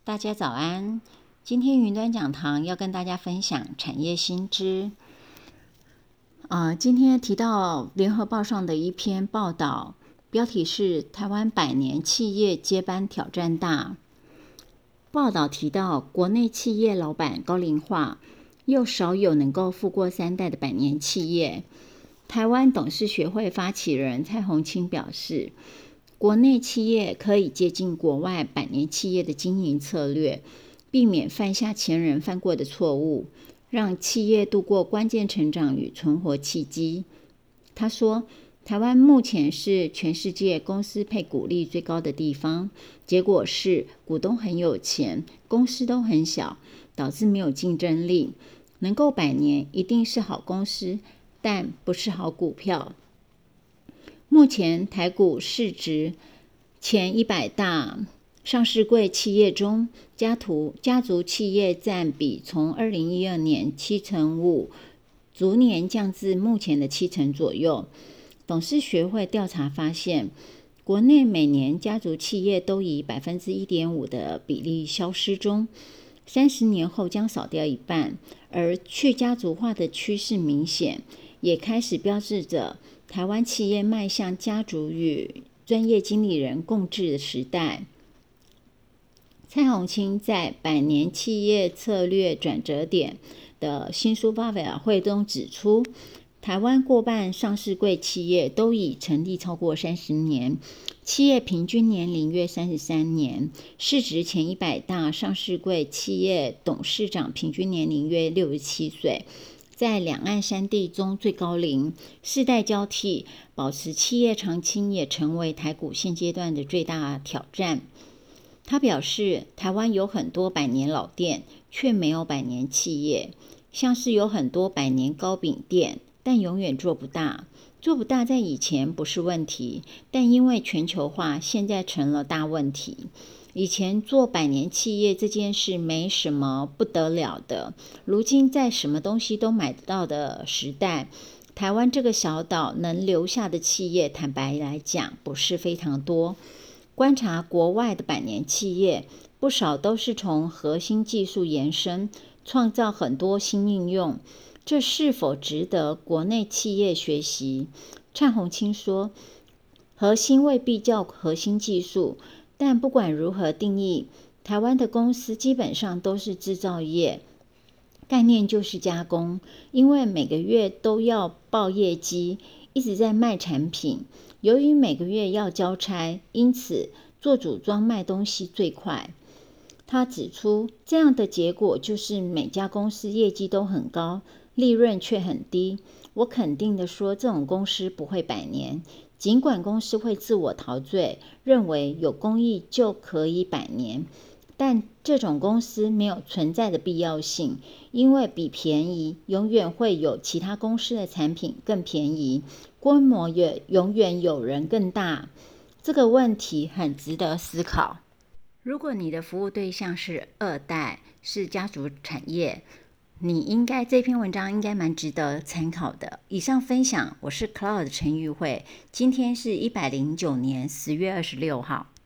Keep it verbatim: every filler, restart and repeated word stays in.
大家早安，今天云端讲堂要跟大家分享产业新知。呃，今天提到联合报上的一篇报道，标题是台湾百年企业接班挑战大。报道提到，国内企业老板高龄化，又少有能够富过三代的百年企业。台湾董事学会发起人蔡宏清表示，国内企业可以接近国外百年企业的经营策略，避免犯下前人犯过的错误，让企业度过关键成长与存活契机。他说，台湾目前是全世界公司配股利最高的地方，结果是股东很有钱，公司都很小，导致没有竞争力。能够百年一定是好公司，但不是好股票。目前台股市值前一百大上市柜企业中，家族家族企业占比从二零一二年七成五，逐年降至目前的七成左右。董事学会调查发现，国内每年家族企业都以百分之一点五的比例消失中，三十年后将少掉一半，而去家族化的趋势明显，也开始标志着台湾企业迈向家族与专业经理人共治的时代。蔡宏清在《百年企业策略转折点》的新书发表会中指出，台湾过半上市柜企业都已成立超过三十年，企业平均年龄约三十三年，市值前一百大上市柜企业董事长平均年龄约六十七岁，在两岸三地中最高龄，世代交替，保持企业长青也成为台股现阶段的最大挑战。他表示，台湾有很多百年老店，却没有百年企业，像是有很多百年糕饼店，但永远做不大。做不大在以前不是问题，但因为全球化，现在成了大问题。以前做百年企业这件事没什么不得了的，如今在什么东西都买得到的时代，台湾这个小岛能留下的企业，坦白来讲不是非常多。观察国外的百年企业，不少都是从核心技术延伸，创造很多新应用，这是否值得国内企业学习？蔡宏清说，核心未必叫核心技术，但不管如何定义，台湾的公司基本上都是制造业，概念就是加工，因为每个月都要报业绩，一直在卖产品，由于每个月要交差，因此做组装卖东西最快。他指出，这样的结果就是每家公司业绩都很高，利润却很低。我肯定的说，这种公司不会百年，尽管公司会自我陶醉，认为有工艺就可以百年，但这种公司没有存在的必要性，因为比便宜永远会有其他公司的产品更便宜，规模也永远有人更大。这个问题很值得思考。如果你的服务对象是二代，是家族产业，你应该这篇文章应该蛮值得参考的。以上分享，我是 Cloud 陈玉慧，今天是一百零九年十月二十六号。